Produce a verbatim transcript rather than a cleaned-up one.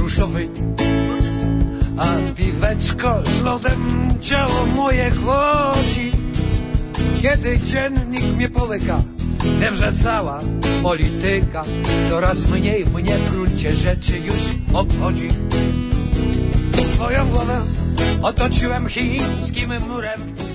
ruszowej, a piweczko z lodem ciało moje chłodzi. Kiedy dziennik mnie połyka, wiem, że cała polityka coraz mniej mnie w gruncie rzeczy już obchodzi. Swoją głowę otoczyłem chińskim murem.